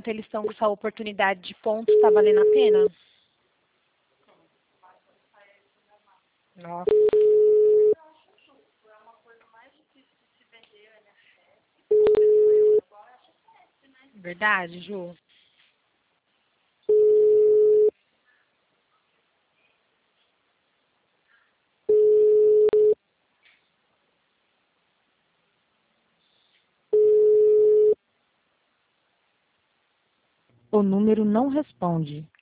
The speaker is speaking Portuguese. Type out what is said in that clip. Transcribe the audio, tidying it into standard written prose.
enquanto eles estão com essa oportunidade de pontos, está valendo a pena? Nossa. Verdade, Ju? O número não responde.